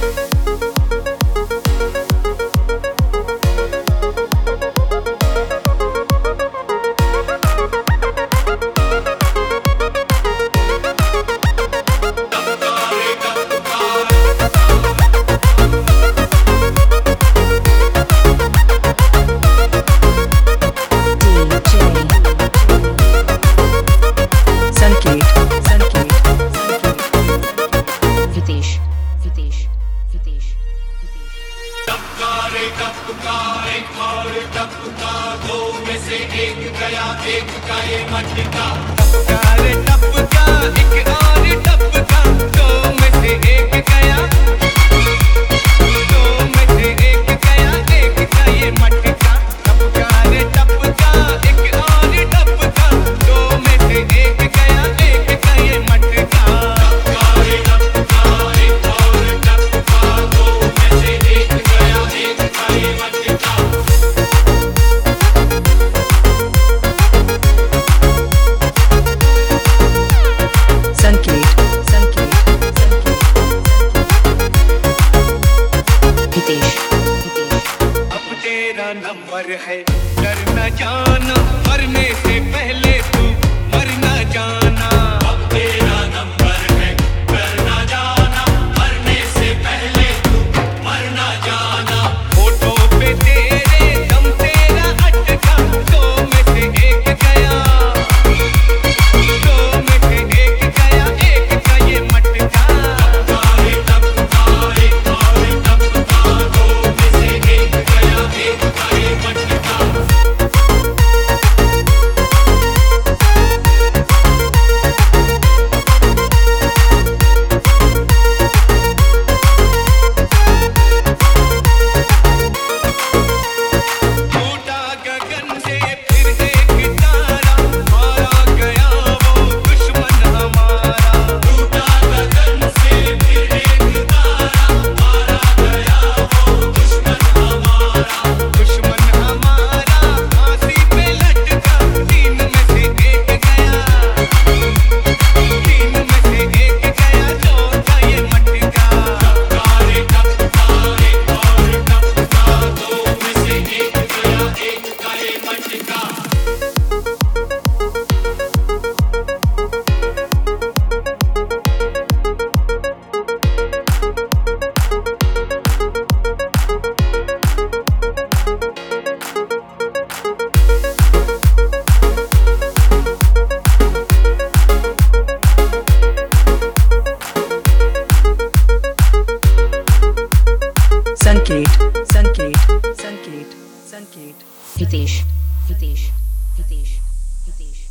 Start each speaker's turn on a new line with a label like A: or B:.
A: दो में से एक गया, एक का ये मटका। टपका रे टपका, एक और टपका, दो में से एक गया, दो में से एक गया, एक का ये मटका। टपका रे टपका, एक और टपका, दो में से एक गया, एक का ये मटका। टपका रे टपका, एक और टपका, दो में से एक गया, एक का ये मटका। नंबर है डर न जाना, मरने से पहले तू मर न जाना। अब तेरा नंबर है डर न जाना, मरने से पहले तू मर न जाना। फोटो पे तेरे दम तेरा अटका, दो में से एक गया, दो में से एक गया, एक का ये मटका। टपका रे टपका, एक और टपका, दो में से एक गया, एक का ये मटका। टूटा गगन से फिर एक तारा, मारा गया वो दुश्मन हमारा। टूटा गगन से फिर एक तारा, मारा गया वो दुश्मन हमारा। दुश्मन हमारा फांसी पे लटका, तीन में से एक गया, तीन में से एक गया, दो का ये मटका। टपका रे टपका, एक और टपका, दो में से एक गया, एक का ये मटका।
B: संकेत संकेत संकेत संकेत हितेश हितेश हितेश हितेश।